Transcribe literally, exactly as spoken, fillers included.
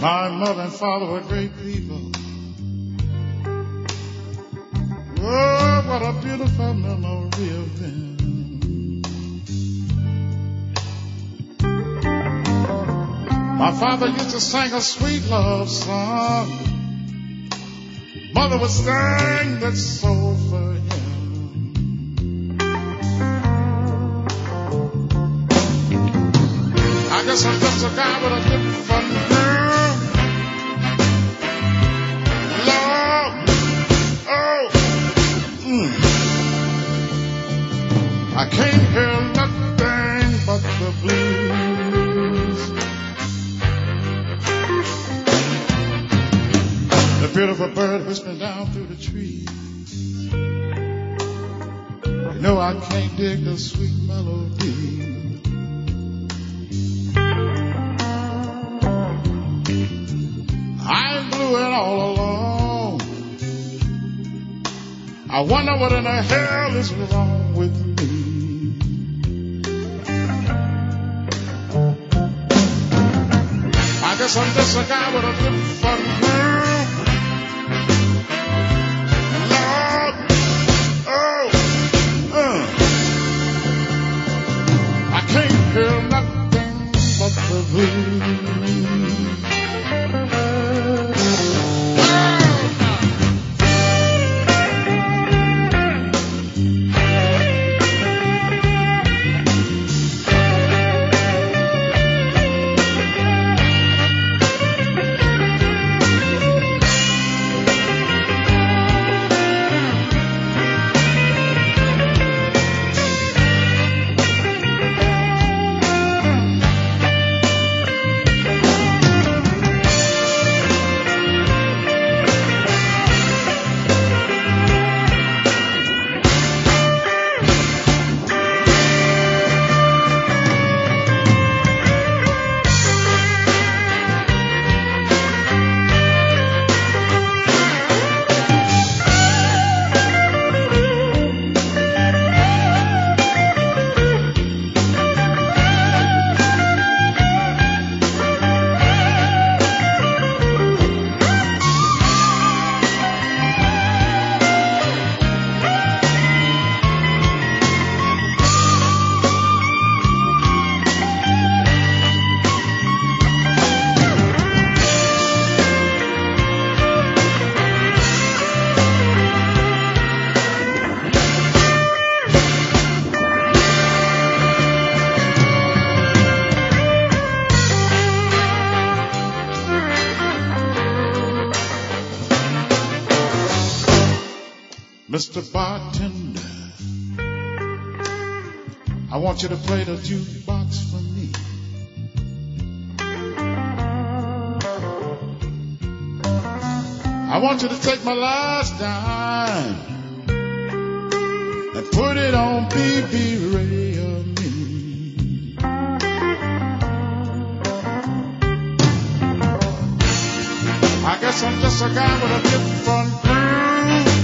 My mother and father were great people. Oh, what a beautiful memory of them. My father used to sing a sweet love song. Mother would sing that soul for him. I guess I'm just a guy with a different girl. Lord, oh, mm. I can't hear nothing but the blues. The beautiful bird whispering down through the trees. You know I can't dig the sweet melody. I'm blue and all alone. I wonder what in the hell is wrong with me. I guess I'm just a guy with a different world. Lord, oh, uh. I can't hear nothing but the blues. Mister Bartender, I want you to play the jukebox for me. I want you to take my last dime and put it on B B Ray or me. I guess I'm just a guy with a different groove.